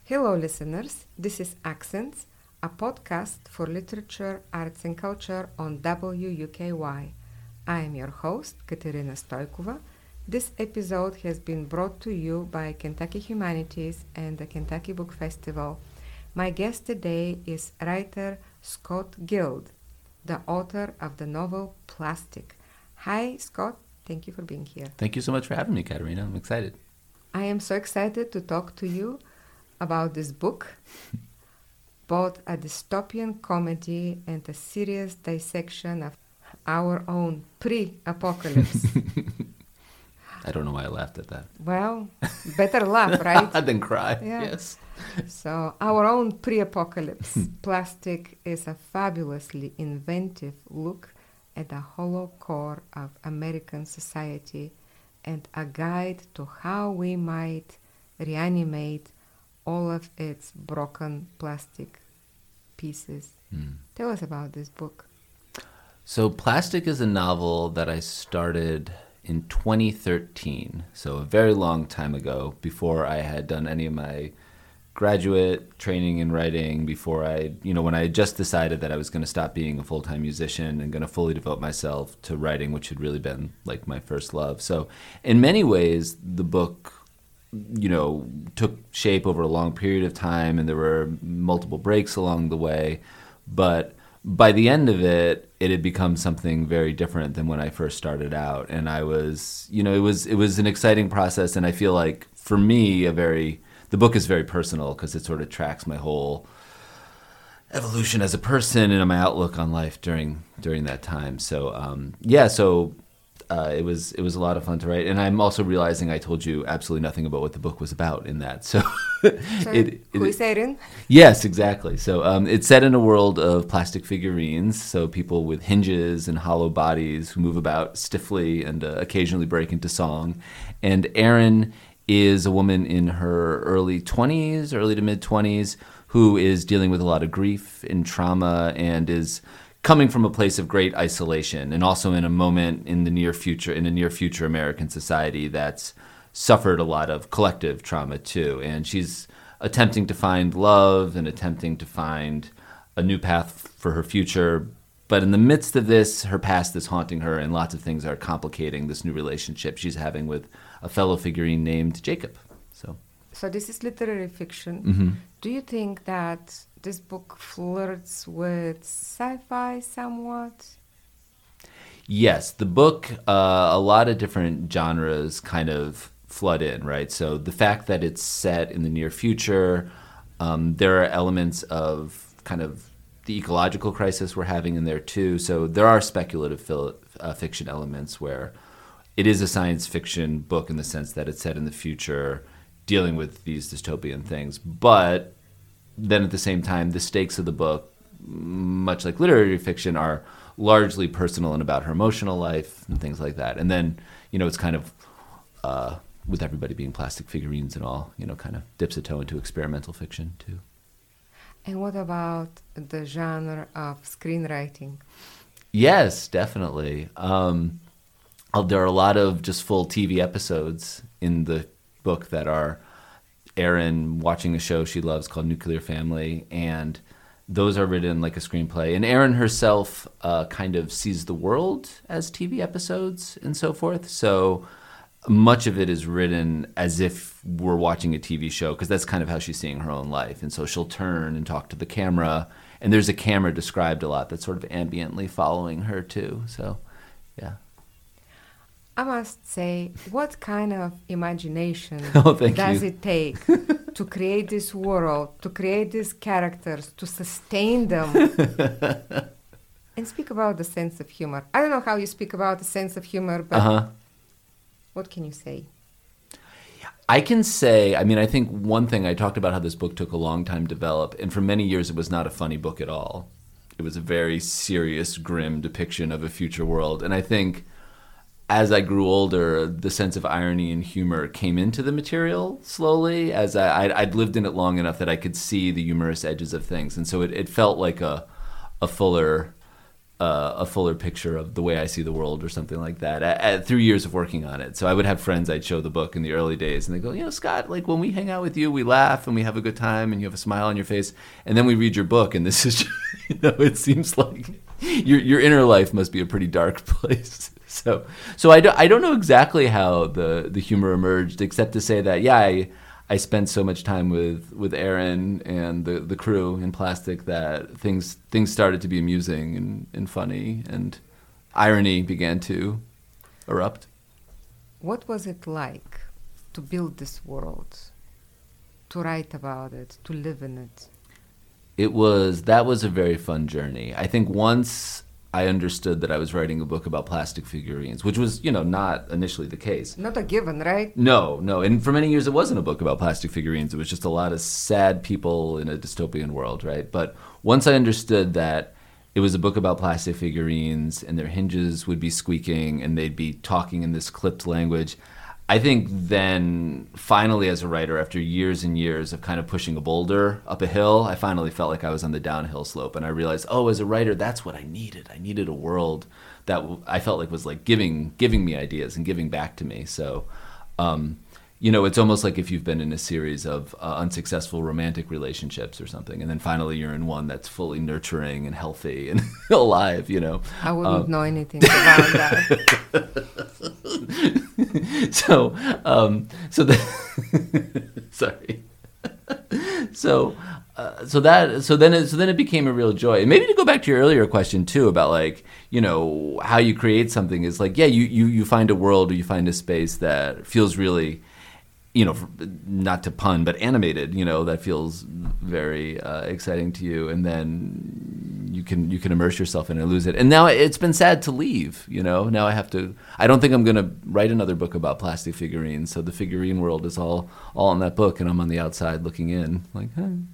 Hello, listeners. This is Accents, a podcast for literature, arts, and culture on WUKY. I am your host, Katerina Stoikova. This episode has been brought to you by Kentucky Humanities and the Kentucky Book Festival. My guest today is writer Scott Guild, the author of the novel Plastic. Hi, Scott. Thank you for being here. Thank you so much for having me, Katerina. I'm excited. I am so excited to talk to you about this book, both a dystopian comedy and a serious dissection of our own pre-apocalypse. I don't know why I laughed at that. Well, better laugh, right? Than cry. Yeah. Yes. So, our own pre-apocalypse. Plastic is a fabulously inventive look at the hollow core of American society and a guide to how we might reanimate all of its broken plastic pieces. Tell us about this book. So Plastic is a novel that I started in 2013, so a very long time ago, before I had done any of my graduate training in writing, before when I had just decided that I was going to stop being a full-time musician and going to fully devote myself to writing, which had really been like my first love. So in many ways, the book took shape over a long period of time, and there were multiple breaks along the way. But by the end of it, it had become something very different than when I first started out. And I was, it was an exciting process. And I feel like for me, the book is very personal because it sort of tracks my whole evolution as a person and my outlook on life during that time. So, it was a lot of fun to write, and I'm also realizing I told you absolutely nothing about what the book was about in that. So, Who is Erin? Yes, exactly. So it's set in a world of plastic figurines, so people with hinges and hollow bodies who move about stiffly and occasionally break into song. And Erin is a woman in her early to mid 20s, who is dealing with a lot of grief and trauma and is coming from a place of great isolation, and also in a moment in a near future American society that's suffered a lot of collective trauma too. And she's attempting to find love and attempting to find a new path for her future. But in the midst of this, her past is haunting her, and lots of things are complicating this new relationship she's having with a fellow figurine named Jacob. So this is literary fiction. Mm-hmm. Do you think that this book flirts with sci-fi somewhat? Yes, the book, a lot of different genres kind of flood in, right? So the fact that it's set in the near future, there are elements of kind of the ecological crisis we're having in there too. So there are speculative fiction elements where it is a science fiction book in the sense that it's set in the future, dealing with these dystopian things. But then at the same time, the stakes of the book, much like literary fiction, are largely personal and about her emotional life and things like that. And then, it's kind of, with everybody being plastic figurines and all, kind of dips a toe into experimental fiction too. And what about the genre of screenwriting? Yes, definitely. There are a lot of just full TV episodes in the book that are Erin watching a show she loves called Nuclear Family, and those are written like a screenplay. And Erin herself kind of sees the world as TV episodes and so forth. So much of it is written as if we're watching a TV show, because that's kind of how she's seeing her own life. And so she'll turn and talk to the camera, and there's a camera described a lot that's sort of ambiently following her too. So, yeah. I must say, what kind of imagination does it take to create this world, to create these characters, to sustain them, and speak about the sense of humor? I don't know how you speak about the sense of humor, but what can you say? I can say, I think one thing, I talked about how this book took a long time to develop, and for many years it was not a funny book at all. It was a very serious, grim depiction of a future world. And I think as I grew older, the sense of irony and humor came into the material slowly, as I'd lived in it long enough that I could see the humorous edges of things. And so it felt like a fuller a fuller picture of the way I see the world or something like that through years of working on it. So I would have friends I'd show the book in the early days, and they go, Scott, like when we hang out with you, we laugh and we have a good time and you have a smile on your face, and then we read your book and this is just, it seems like your inner life must be a pretty dark place. So I don't know exactly how the humor emerged, except to say that I spent so much time with Aaron and the crew in Plastic that things started to be amusing and funny, and irony began to erupt. What was it like to build this world, to write about it, to live in it? That was a very fun journey. I think once I understood that I was writing a book about plastic figurines, which was, not initially the case. Not a given, right? No. And for many years, it wasn't a book about plastic figurines. It was just a lot of sad people in a dystopian world, right? But once I understood that it was a book about plastic figurines and their hinges would be squeaking and they'd be talking in this clipped language, I think then finally as a writer, after years and years of kind of pushing a boulder up a hill, I finally felt like I was on the downhill slope. And I realized, as a writer, that's what I needed. I needed a world that I felt like was like giving me ideas and giving back to me. So, it's almost like if you've been in a series of unsuccessful romantic relationships or something, and then finally you're in one that's fully nurturing and healthy and alive, I wouldn't know anything about that. Sorry. So then it became a real joy. And maybe to go back to your earlier question too about like, how you create something is like, you find a world or you find a space that feels really, not to pun, but animated, that feels very exciting to you. And then you can immerse yourself in it and lose it. And now it's been sad to leave, Now I don't think I'm going to write another book about plastic figurines. So the figurine world is all in that book, and I'm on the outside looking in like,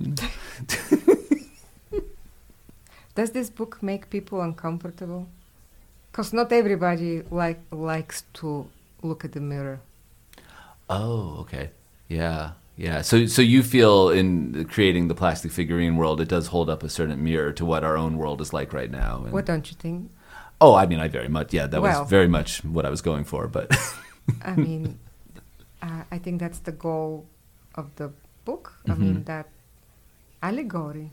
Does this book make people uncomfortable? Because not everybody likes to look at the mirror. Oh, okay. Yeah. So you feel in creating the plastic figurine world, it does hold up a certain mirror to what our own world is like right now. And what don't you think? Oh, I mean, I very much, was very much what I was going for, but... I mean, I think that's the goal of the book. Mm-hmm. I mean, that allegory.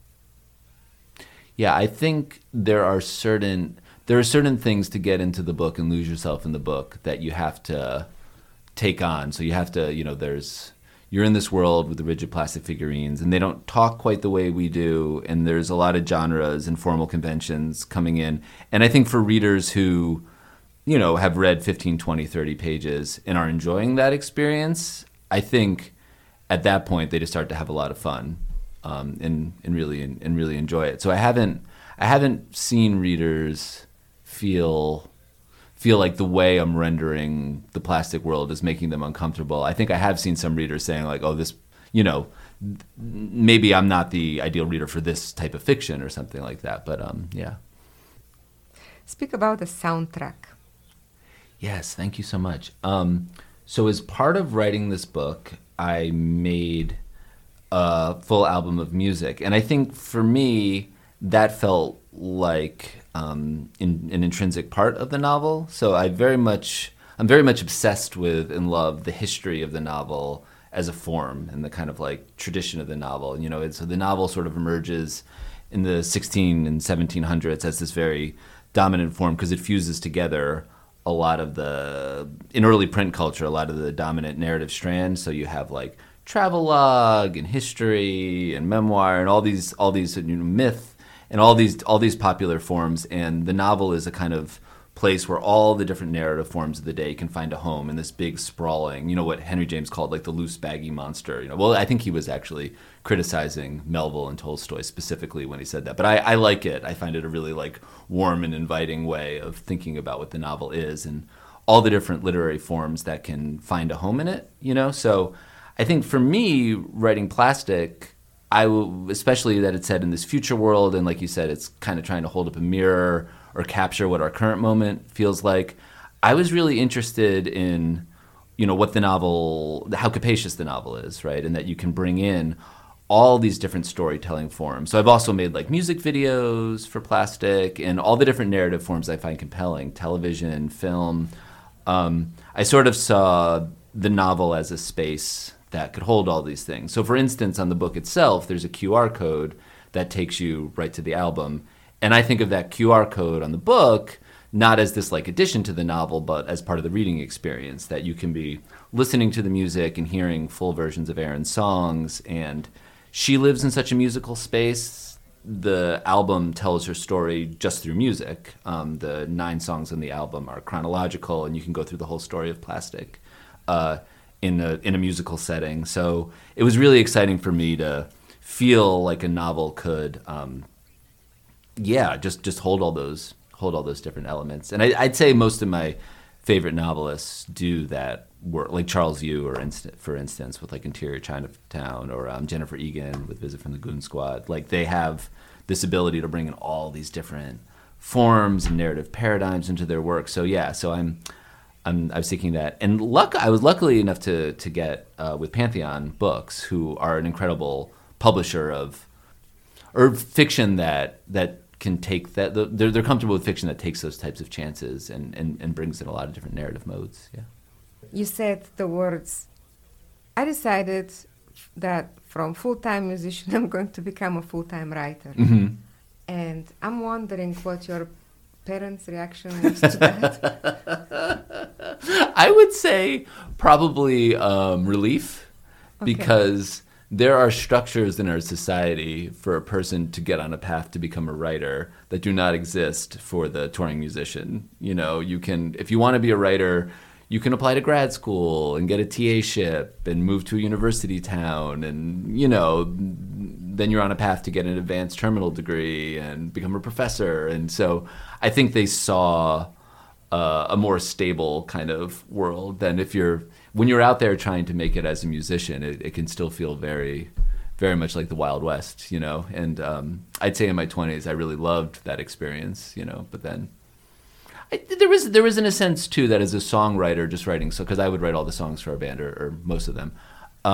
Yeah, I think there are certain things to get into the book and lose yourself in the book that you have to take on. So you have to, you're in this world with the rigid plastic figurines, and they don't talk quite the way we do, and there's a lot of genres and formal conventions coming in. And I think for readers who, have read 15, 20, 30 pages and are enjoying that experience, I think at that point they just start to have a lot of fun and really enjoy it. So I haven't seen readers feel like the way I'm rendering the plastic world is making them uncomfortable. I think I have seen some readers saying like, this, maybe I'm not the ideal reader for this type of fiction or something like that. But yeah. Speak about the soundtrack. Yes, thank you so much. So as part of writing this book, I made a full album of music. And I think for me, that felt like an intrinsic part of the novel. So I'm very much obsessed with and love the history of the novel as a form and the kind of like tradition of the novel. So the novel sort of emerges in the 16 and 1700s as this very dominant form because it fuses together a lot of in early print culture, a lot of the dominant narrative strands. So you have like travelogue and history and memoir and all these myth and all these popular forms, and the novel is a kind of place where all the different narrative forms of the day can find a home in this big sprawling, what Henry James called like the loose baggy monster. Well, I think he was actually criticizing Melville and Tolstoy specifically when he said that, but I like it. I find it a really like warm and inviting way of thinking about what the novel is and all the different literary forms that can find a home in it. So I think for me, writing Plastic, especially that it's set in this future world, and like you said, it's kind of trying to hold up a mirror or capture what our current moment feels like. I was really interested in, what the novel, how capacious the novel is, right? And that you can bring in all these different storytelling forms. So I've also made like music videos for Plastic and all the different narrative forms I find compelling, television, film. I sort of saw the novel as a space that could hold all these things. So for instance, on the book itself, there's a QR code that takes you right to the album. And I think of that QR code on the book not as this like addition to the novel, but as part of the reading experience, that you can be listening to the music and hearing full versions of Erin's songs. And she lives in such a musical space. The album tells her story just through music. The 9 songs on the album are chronological, and you can go through the whole story of Plastic in a musical setting. So it was really exciting for me to feel like a novel could, just hold all those different elements. And I'd say most of my favorite novelists do that work, like Charles Yu, for instance, with like Interior Chinatown, or Jennifer Egan with Visit from the Goon Squad. Like they have this ability to bring in all these different forms and narrative paradigms into their work. So I was seeking that, and I was luckily enough to get with Pantheon Books, who are an incredible publisher of fiction that can take that. They're comfortable with fiction that takes those types of chances and brings in a lot of different narrative modes. Yeah. You said the words, I decided that from full-time musician I'm going to become a full-time writer. Mm-hmm. And I'm wondering what your parents' reaction was to that. I would say probably relief, because there are structures in our society for a person to get on a path to become a writer that do not exist for the touring musician. You know, you can, if you want to be a writer, you can apply to grad school and get a TA-ship and move to a university town, and, you know, then you're on a path to get an advanced terminal degree and become a professor. And so I think they saw a more stable kind of world than when you're out there trying to make it as a musician, it can still feel very, very much like the Wild West, you know. And I'd say in my 20s, I really loved that experience, you know. But then there was in a sense too that as a songwriter, just writing, so because I would write all the songs for our band, or most of them,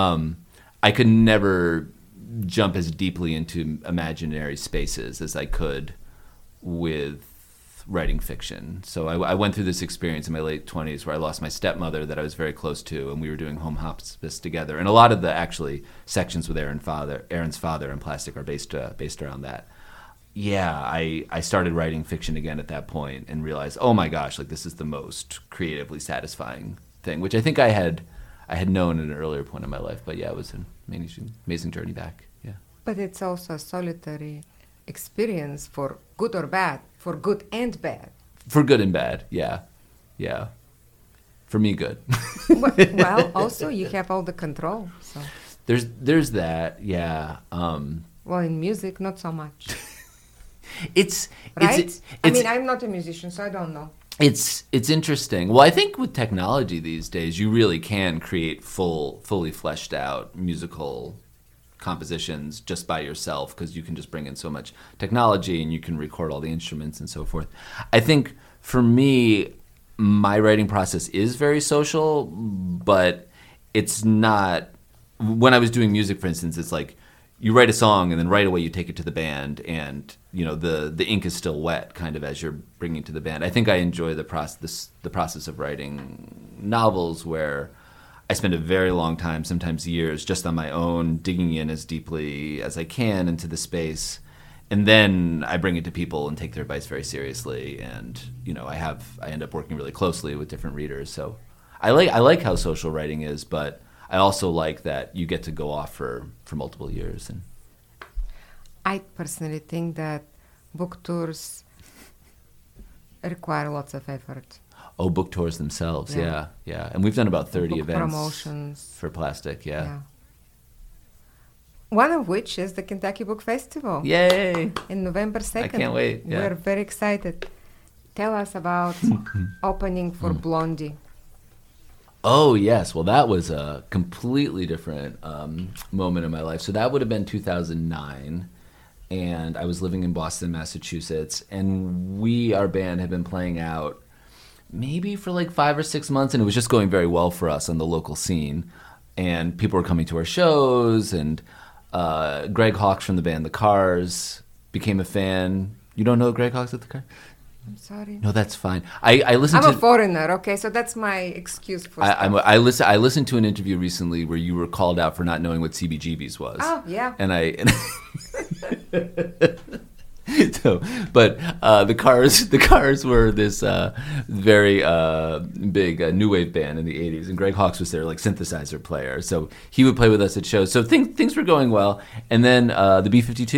I could never jump as deeply into imaginary spaces as I could with writing fiction. So I went through this experience in my late 20s where I lost my stepmother that I was very close to, and we were doing home hospice together. And a lot of the actually sections with Erin's father and Plastic are based around that. Yeah, I started writing fiction again at that point and realized, oh my gosh, like this is the most creatively satisfying thing, which I think I had known at an earlier point in my life. But yeah, it was an amazing journey back. Yeah. But it's also a solitary experience, for good or bad, for good and bad. For good and bad, yeah. For me, good. Well, also you have all the control. So there's that, yeah. Well, in music, not so much. It's right. I mean, I'm not a musician, so I don't know. It's interesting. Well, I think with technology these days, you really can create fully fleshed out musical compositions just by yourself, because you can just bring in so much technology and you can record all the instruments and so forth. I think for me, my writing process is very social, but it's not. When I was doing music, for instance, it's like you write a song and then right away you take it to the band, and you know the ink is still wet kind of as you're bringing it to the band. I think I enjoy the process of writing novels where I spend a very long time, sometimes years, just on my own, digging in as deeply as I can into the space, and then I bring it to people and take their advice very seriously. And you know, I end up working really closely with different readers. So I like how social writing is, but I also like that you get to go off for multiple years. And I personally think that book tours require lots of effort. Oh, book tours themselves, yeah. And we've done about 30 book events promotions for Plastic, yeah. One of which is the Kentucky Book Festival. Yay! In November 2nd. I can't wait. Yeah. We're very excited. Tell us about opening for Blondie. Oh, yes. Well, that was a completely different moment in my life. So that would have been 2009. And I was living in Boston, Massachusetts. And our band, had been playing out maybe for like 5 or 6 months, and it was just going very well for us on the local scene, and people were coming to our shows, and Greg Hawkes from the band The Cars, became a fan. You don't know Greg Hawkes at The Cars? I'm sorry. No, that's fine. I listened I'm to... a foreigner, okay? So that's my excuse for stuff. I listened to an interview recently where you were called out for not knowing what CBGBs was. Oh, yeah. The Cars were this very big new wave band in the 80s, and Greg Hawkes was their like synthesizer player. So he would play with us at shows. So things were going well. And then the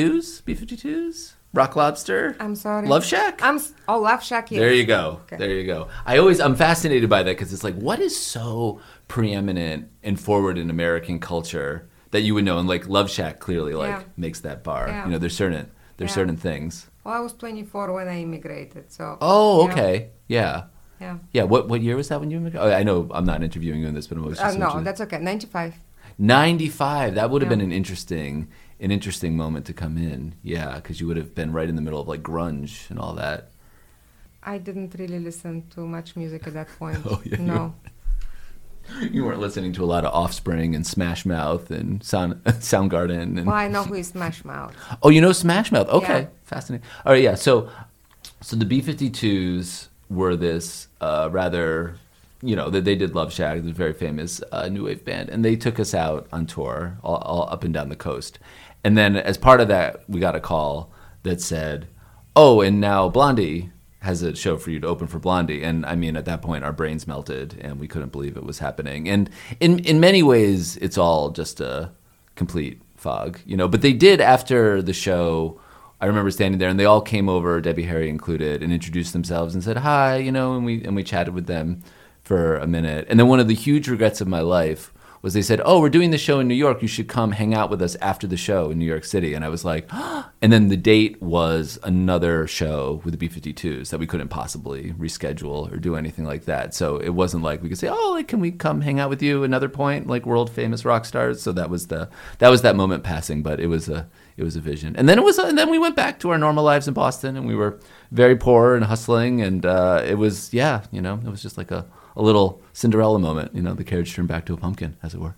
B-52s, Rock Lobster. I'm sorry. Love Shack. Love Shack. Yes. There you go. Okay. There you go. I'm fascinated by that because it's like, what is so preeminent and forward in American culture that you would know? And like Love Shack clearly makes that bar. Yeah. You know, there's certain things. Well, I was 24 when I immigrated, so. Oh, okay. Yeah. Yeah. Yeah. What year was that when you immigrated? Oh, I know I'm not interviewing you on this, but I'm always just no, that's okay. 95. 95. That would have been an interesting moment to come in. Yeah, because you would have been right in the middle of like grunge and all that. I didn't really listen to much music at that point. Oh, yeah. No. You weren't listening to a lot of Offspring and Smash Mouth and Soundgarden. And... Well, I know who is Smash Mouth. Oh, you know Smash Mouth. Okay, yeah. Fascinating. All right, yeah. So the B-52s were this rather, you know, they did Love Shack, the very famous new wave band, and they took us out on tour all up and down the coast. And then as part of that, we got a call that said, "Oh, and now Blondie has a show for you to open for Blondie." And I mean, at that point, our brains melted and we couldn't believe it was happening. And in many ways, it's all just a complete fog, you know. But they did, after the show, I remember standing there and they all came over, Debbie Harry included, and introduced themselves and said hi, you know, and we chatted with them for a minute. And then one of the huge regrets of my life was they said, "Oh, we're doing the show in New York. You should come hang out with us after the show in New York City." And I was like, and then the date was another show with the B-52s that we couldn't possibly reschedule or do anything like that. So it wasn't like we could say, "Oh, like, can we come hang out with you another point, like world famous rock stars?" So that was that moment passing, but it was a vision. And then we went back to our normal lives in Boston, and we were very poor and hustling, and it was it was just like a little Cinderella moment, you know, the carriage turned back to a pumpkin, as it were.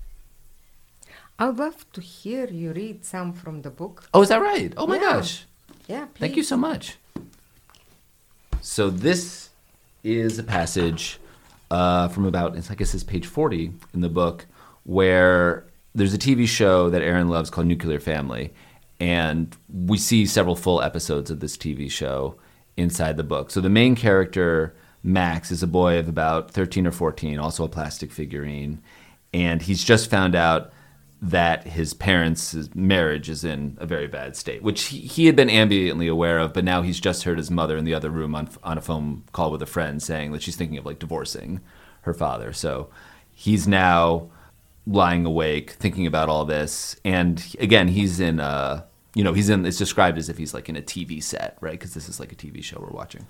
I would love to hear you read some from the book. Oh, is that right? Oh my gosh. Yeah, please. Thank you so much. So this is a passage from about, I guess it's page 40 in the book, where there's a TV show that Aaron loves called Nuclear Family, and we see several full episodes of this TV show inside the book. So the main character, Max, is a boy of about 13 or 14, also a plastic figurine, and he's just found out that his parents' marriage is in a very bad state, which he had been ambiently aware of, but now he's just heard his mother in the other room on a phone call with a friend saying that she's thinking of like divorcing her father. So he's now lying awake thinking about all this, and again, he's in it's described as if he's like in a TV set, right? Because this is like a TV show we're watching.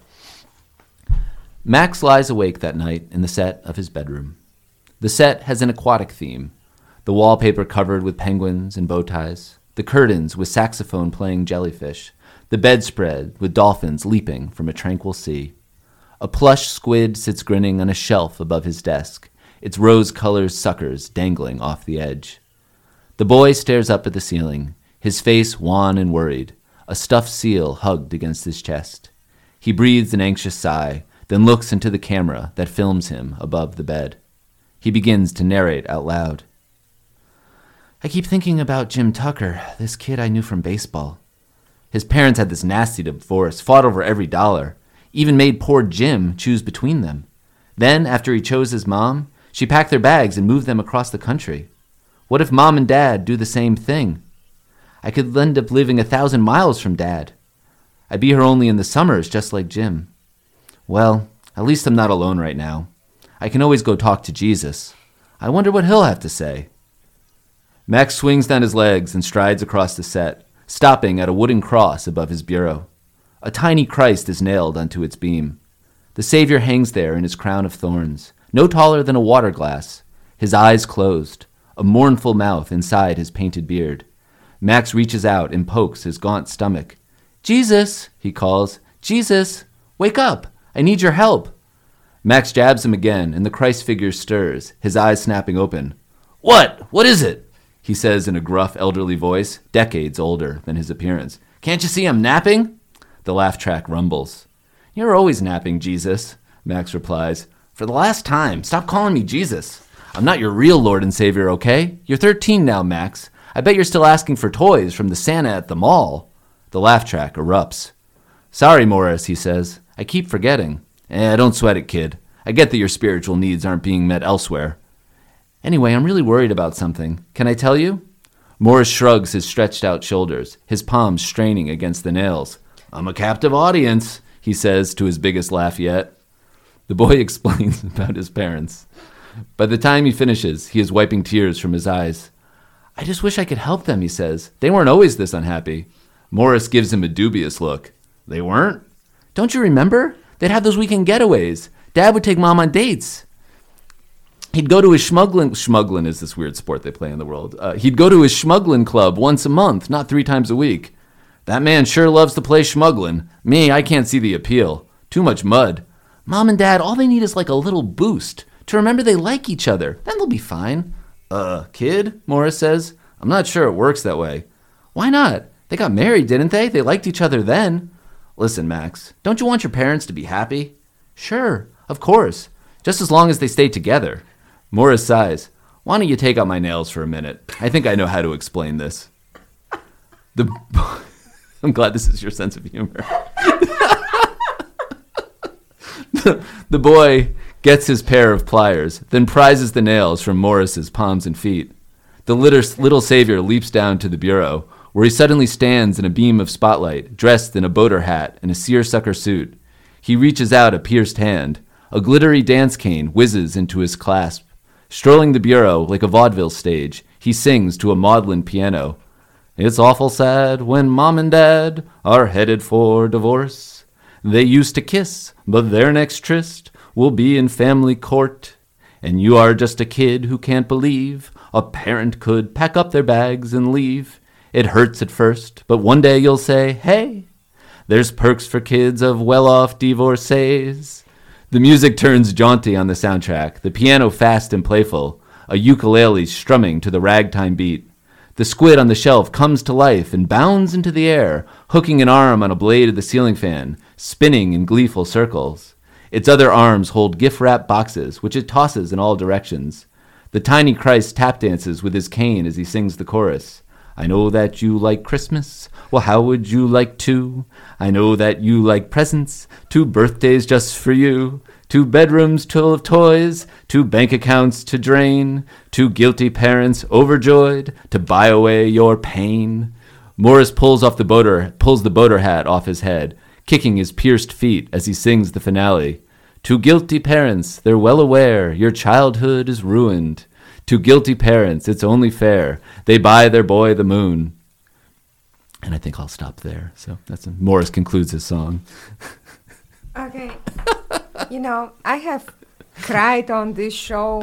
Max lies awake that night in the set of his bedroom. The set has an aquatic theme, the wallpaper covered with penguins and bow ties, the curtains with saxophone playing jellyfish, the bedspread with dolphins leaping from a tranquil sea. A plush squid sits grinning on a shelf above his desk, its rose-colored suckers dangling off the edge. The boy stares up at the ceiling, his face wan and worried, a stuffed seal hugged against his chest. He breathes an anxious sigh, then looks into the camera that films him above the bed. He begins to narrate out loud. "I keep thinking about Jim Tucker, this kid I knew from baseball. His parents had this nasty divorce, fought over every dollar, even made poor Jim choose between them. Then, after he chose his mom, she packed their bags and moved them across the country. What if Mom and Dad do the same thing? I could end up living 1,000 miles from Dad. I'd be here only in the summers, just like Jim. Well, at least I'm not alone right now. I can always go talk to Jesus. I wonder what he'll have to say." Max swings down his legs and strides across the set, stopping at a wooden cross above his bureau. A tiny Christ is nailed onto its beam. The Savior hangs there in his crown of thorns, no taller than a water glass, his eyes closed, a mournful mouth inside his painted beard. Max reaches out and pokes his gaunt stomach. "Jesus," he calls. "Jesus, wake up. I need your help." Max jabs him again, and the Christ figure stirs, his eyes snapping open. What? What is it?" he says in a gruff, elderly voice, decades older than his appearance. Can't you see I'm napping? The laugh track rumbles. You're always napping, Jesus, Max replies. For the last time, stop calling me Jesus. I'm not your real Lord and Savior, okay? You're 13 now, Max. I bet you're still asking for toys from the Santa at the mall. The laugh track erupts. Sorry, Morris, he says. I keep forgetting. Don't sweat it, kid. I get that your spiritual needs aren't being met elsewhere. Anyway, I'm really worried about something. Can I tell you? Morris shrugs his stretched out shoulders, his palms straining against the nails. I'm a captive audience, he says to his biggest laugh yet. The boy explains about his parents. By the time he finishes, he is wiping tears from his eyes. I just wish I could help them, he says. They weren't always this unhappy. Morris gives him a dubious look. They weren't? Don't you remember? They'd have those weekend getaways. Dad would take Mom on dates. He'd go to his schmugglin is this weird sport they play in the world. He'd go to his schmugglin club once a month, not 3 times a week. That man sure loves to play schmugglin. Me, I can't see the appeal. Too much mud. Mom and Dad, all they need is like a little boost to remember they like each other. Then they'll be fine. Kid, Morris says. I'm not sure it works that way. Why not? They got married, didn't they? They liked each other then. Listen, Max, don't you want your parents to be happy? Sure, of course. Just as long as they stay together. Morris sighs. Why don't you take out my nails for a minute? I think I know how to explain this. I'm glad this is your sense of humor. The boy gets his pair of pliers, then prizes the nails from Morris's palms and feet. The little savior leaps down to the bureau, where he suddenly stands in a beam of spotlight, dressed in a boater hat and a seersucker suit. He reaches out a pierced hand. A glittery dance cane whizzes into his clasp. Strolling the bureau like a vaudeville stage, he sings to a maudlin piano. It's awful sad when Mom and Dad are headed for divorce. They used to kiss, but their next tryst will be in family court. And you are just a kid who can't believe a parent could pack up their bags and leave. It hurts at first, but one day you'll say, hey, there's perks for kids of well-off divorcees. The music turns jaunty on the soundtrack, the piano fast and playful, a ukulele strumming to the ragtime beat. The squid on the shelf comes to life and bounds into the air, hooking an arm on a blade of the ceiling fan, spinning in gleeful circles. Its other arms hold gift-wrapped boxes, which it tosses in all directions. The tiny Christ tap dances with his cane as he sings the chorus. I know that you like Christmas. Well, how would you like to? I know that you like presents. 2 birthdays just for you. 2 bedrooms full of toys. 2 bank accounts to drain. 2 guilty parents overjoyed to buy away your pain. Morris pulls the boater hat off his head, kicking his pierced feet as he sings the finale. 2 guilty parents, they're well aware your childhood is ruined. 2 guilty parents, it's only fair. They buy their boy the moon. And I think I'll stop there. So Morris concludes his song. Okay. I have cried on this show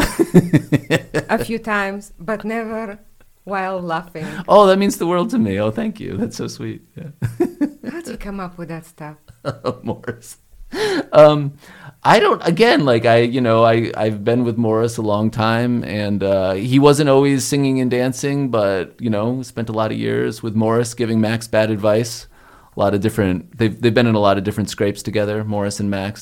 a few times, but never while laughing. Oh, that means the world to me. Oh, thank you. That's so sweet. Yeah. How do you come up with that stuff? Morris. I don't, again, I've been with Morris a long time, and he wasn't always singing and dancing, but, spent a lot of years with Morris giving Max bad advice. A lot of different, they've been in a lot of different scrapes together, Morris and Max.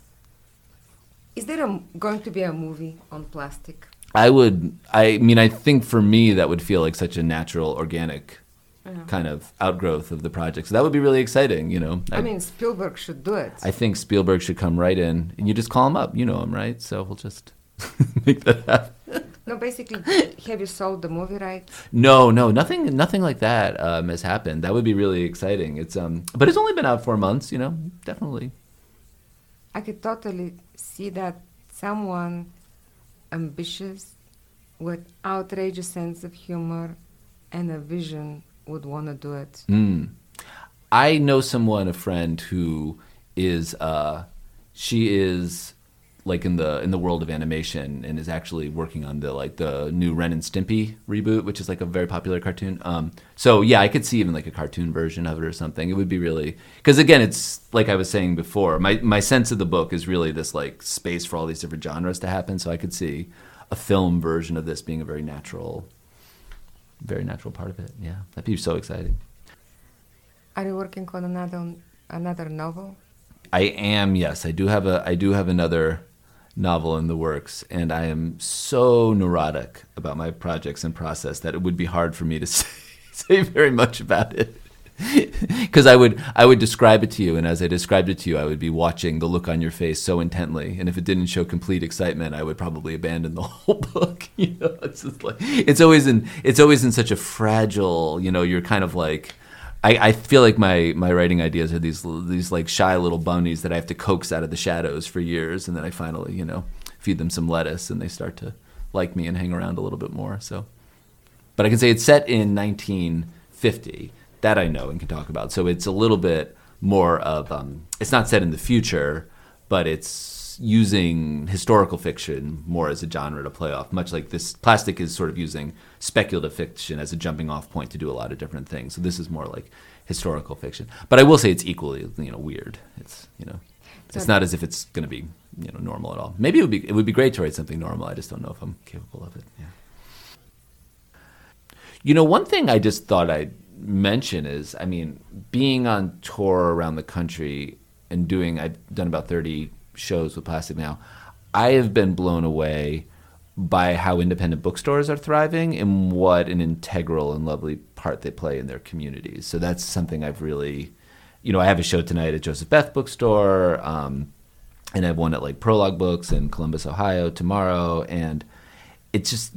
Is there going to be a movie on plastic? I think for me that would feel like such a natural, organic kind of outgrowth of the project. So that would be really exciting, Spielberg should do it. I think Spielberg should come right in, and you just call him up. You know him, right? So we'll just make that happen. No, basically, have you sold the movie rights? No, nothing like that has happened. That would be really exciting. It's but it's only been out 4 months. Definitely. I could totally see that someone ambitious with outrageous sense of humor and a vision would want to do it. I know a friend who is she is like in the world of animation and is actually working on the new Ren and Stimpy reboot, which is like a very popular cartoon. So yeah, I could see even like a cartoon version of it or something. It would be really, because again, it's like I was saying before, my sense of the book is really this like space for all these different genres to happen. So I could see a film version of this being a very natural very natural part of it. Yeah, that'd be so exciting. Are you working on another novel? I am, yes. I do have another novel in the works, and I am so neurotic about my projects and process that it would be hard for me to say very much about it. Because I would describe it to you, and as I described it to you, I would be watching the look on your face so intently, and if it didn't show complete excitement, I would probably abandon the whole book. It's just like it's always in such a fragile. You're kind of like. I feel like my writing ideas are these like shy little bunnies that I have to coax out of the shadows for years, and then I finally feed them some lettuce, and they start to like me and hang around a little bit more. So, but I can say it's set in 1950. That I know and can talk about. So it's a little bit more of it's not set in the future, but it's using historical fiction more as a genre to play off. Much like this, Plastic is sort of using speculative fiction as a jumping off point to do a lot of different things. So this is more like historical fiction. But I will say it's equally weird. It's it's not as if it's going to be normal at all. Maybe it would be great to write something normal. I just don't know if I'm capable of it. Yeah. One thing I just thought I'd mention is, being on tour around the country and I've done about 30 shows with Plastic now. I have been blown away by how independent bookstores are thriving and what an integral and lovely part they play in their communities. So that's something I've really, I have a show tonight at Joseph Beth Bookstore, and I have one at like Prologue Books in Columbus, Ohio tomorrow. And it's just,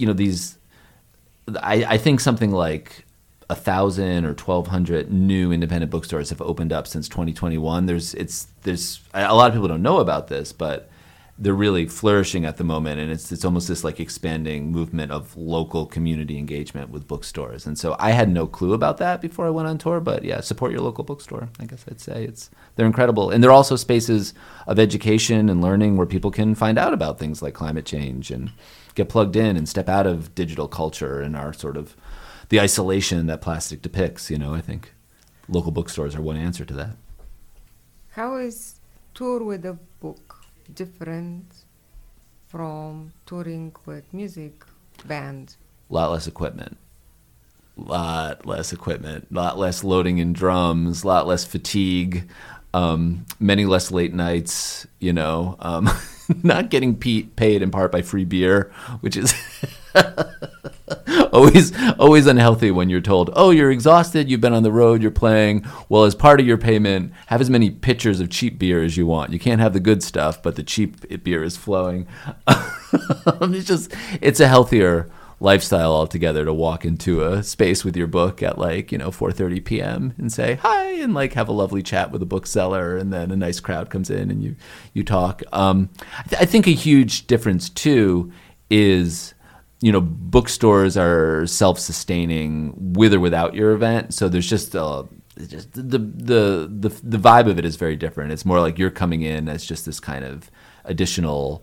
I think something like 1,000 or 1,200 new independent bookstores have opened up since 2021. There's a lot of people don't know about this, but they're really flourishing at the moment, and it's almost this like expanding movement of local community engagement with bookstores. And so I had no clue about that before I went on tour, but yeah, support your local bookstore. I guess I'd say they're incredible, and they're also spaces of education and learning where people can find out about things like climate change and get plugged in and step out of digital culture and our sort of the isolation that Plastic depicts. I think local bookstores are one answer to that. How is tour with a book different from touring with music band? Lot less equipment, lot less loading in drums, lot less fatigue, many less late nights, not getting paid in part by free beer, which is always unhealthy when you're told, oh, you're exhausted, you've been on the road, you're playing. Well, as part of your payment, have as many pitchers of cheap beer as you want. You can't have the good stuff, but the cheap beer is flowing. It's a healthier lifestyle altogether to walk into a space with your book at 4:30 p.m. and say hi and have a lovely chat with a bookseller, and then a nice crowd comes in and you talk. I think a huge difference too is bookstores are self-sustaining with or without your event, so there's just the vibe of it is very different. It's more like you're coming in as just this kind of additional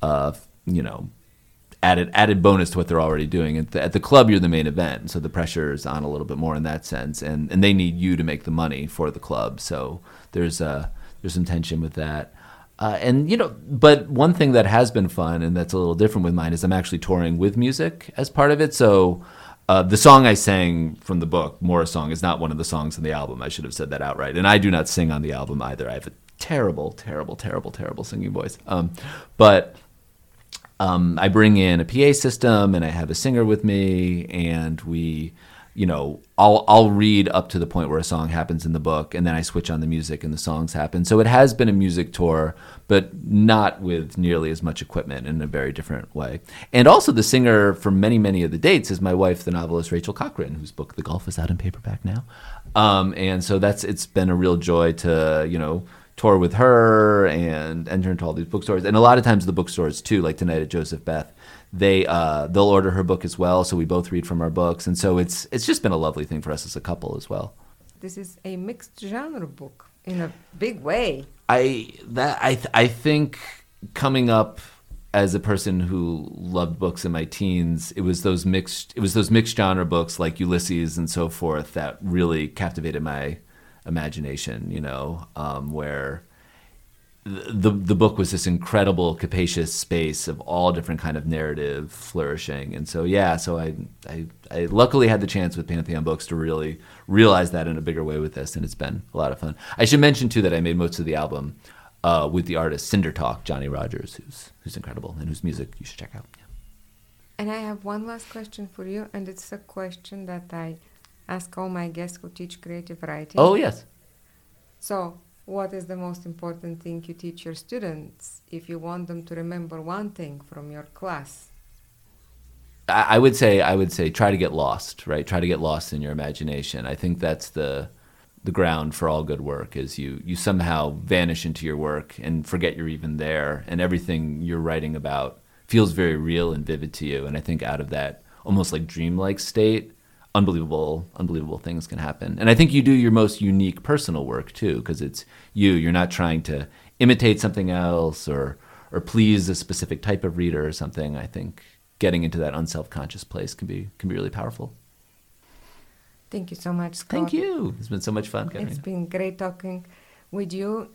added bonus to what they're already doing. At the club, you're the main event, so the pressure is on a little bit more in that sense, and they need you to make the money for the club. So there's some tension with that. But one thing that has been fun, and that's a little different with mine, is I'm actually touring with music as part of it. So the song I sang from the book, Morris Song, is not one of the songs on the album. I should have said that outright. And I do not sing on the album either. I have a terrible, terrible, terrible, terrible singing voice. But I bring in a PA system, and I have a singer with me, and we... I'll read up to the point where a song happens in the book, and then I switch on the music and the songs happen. So it has been a music tour, but not with nearly as much equipment, in a very different way. And also the singer for many, many of the dates is my wife, the novelist Rachel Cochran, whose book The Gulf is out in paperback now. And so it's been a real joy to, tour with her and enter into all these bookstores. And a lot of times the bookstores too, like tonight at Joseph Beth, they'll order her book as well, so we both read from our books, and so it's just been a lovely thing for us as a couple as well. This is a mixed genre book in a big way. I think coming up as a person who loved books in my teens, it was those mixed genre books like Ulysses and so forth that really captivated my imagination. Where the book was this incredible, capacious space of all different kind of narrative flourishing. And so, so I luckily had the chance with Pantheon Books to really realize that in a bigger way with this, and it's been a lot of fun. I should mention, too, that I made most of the album with the artist Cinder Talk, Johnny Rogers, who's incredible and whose music you should check out. Yeah. And I have one last question for you, and it's a question that I ask all my guests who teach creative writing. Oh, yes. So, what is the most important thing you teach your students if you want them to remember one thing from your class? I would say try to get lost, right? Try to get lost in your imagination. I think that's the ground for all good work, is you somehow vanish into your work and forget you're even there, and everything you're writing about feels very real and vivid to you. And I think out of that almost like dreamlike state, unbelievable things can happen. And I think you do your most unique personal work too, because it's you. You're not trying to imitate something else or please a specific type of reader or something. I think getting into that unself-conscious place can be really powerful. Thank you so much, Scott. Thank you. It's been so much fun, Katerina. It's been great talking with you.